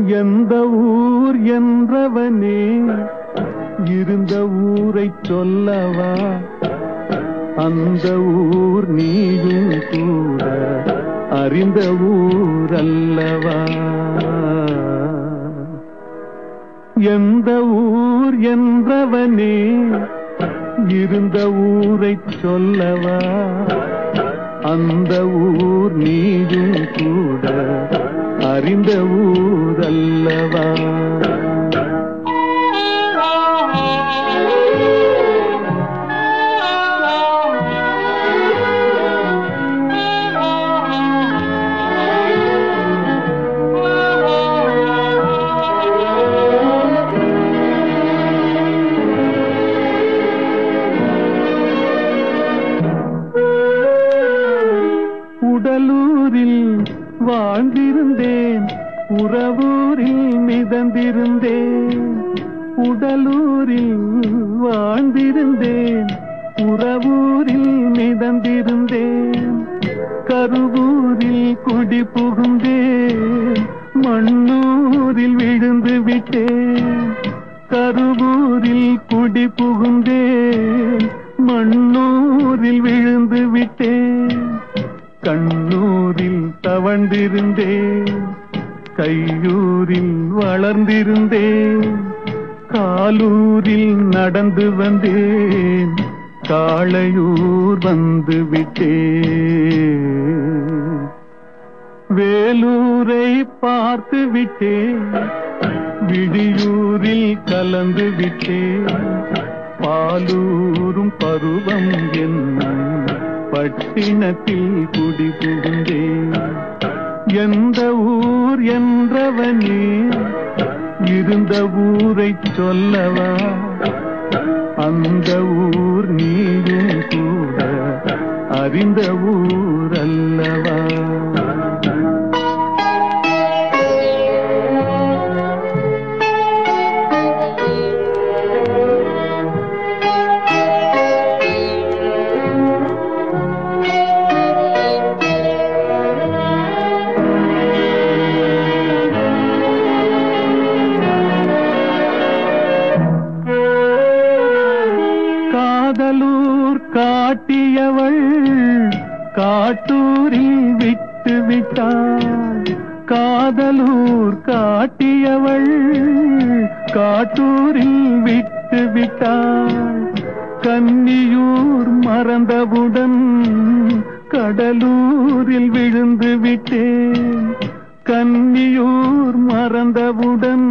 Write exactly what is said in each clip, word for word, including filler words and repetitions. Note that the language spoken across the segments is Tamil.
எந்த ஊர் என்றவனே இருந்த ஊரை சொல்லவா? அந்த ஊர் நீயும் கூட அறிந்த ஊர் அல்லவா? எந்த ஊர் என்றவனே இருந்த ஊரை சொல்லவா? அந்த ஊர் நீயும் கூட அறிந்த ஊர் அல்லவா? உடலூரில் வாழ்ந்திருந்தேன், உறவூரில் மிதந்திருந்தேன். உடலூரில் வாழ்ந்திருந்தேன், உறவூரில் மிதந்திருந்தேன். கருவூரில் குடி புகுந்தேன், மண்ணூரில் விழுந்து விட்டேன். கருவூரில் குடி புகுந்தேன், மண்ணூரில் விழுந்து விட்டேன். கண்ணூரில் தவழ்ந்திருந்தேன், கையூரில் வளர்ந்திருந்தேன். காலூரில் நடந்து வந்தேன், காளையூர் வந்து விட்டேன். வேலூரை பார்த்து விட்டேன், விடியூரில் கலந்து விட்டேன். பாலூரும் பருவம் என்னும் பட்டினத்தில் குடி புகுந்தேன். எந்த ஊர் என்றவனே இருந்த ஊரை சொல்லவா? அந்த ஊர் நீயும் கூட அறிந்த ஊர் அல்லவா? காதலூர் காட்டியவள் காட்டூரில் விட்டு விட்டாள். காதலூர் காட்டியவள் காட்டூரில் விட்டு விட்டாள். கன்னியூர் மறந்தவுடன் கடலூரில் விழுந்து விட்டேன். கன்னியூர் மறந்தவுடன்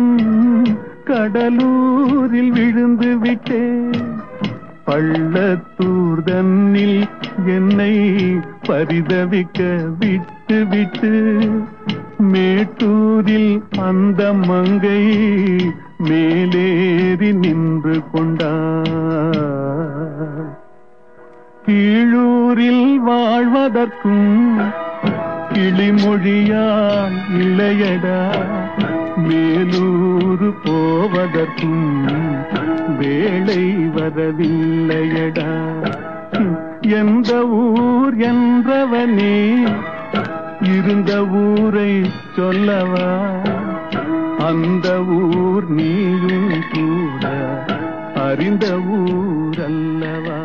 கடலூரில் விழுந்து விட்டேன். பள்ளத்தூர் தன்னில் என்னை பரிதவிக்க விட்டு விட்டு மேட்டூரில் அந்த மங்கை மேலேறி நின்று கொண்டார். கீழூரில் வாழ்வதற்கும் கிளிமொழியால் இல்லையடா, மேலூர் போவதற்கும் வேளை வரவில்லையடா. எந்த ஊர் என்றவனே இருந்த ஊரை சொல்லவா? அந்த ஊர் நீயும் கூட அறிந்த ஊர் அல்லவா?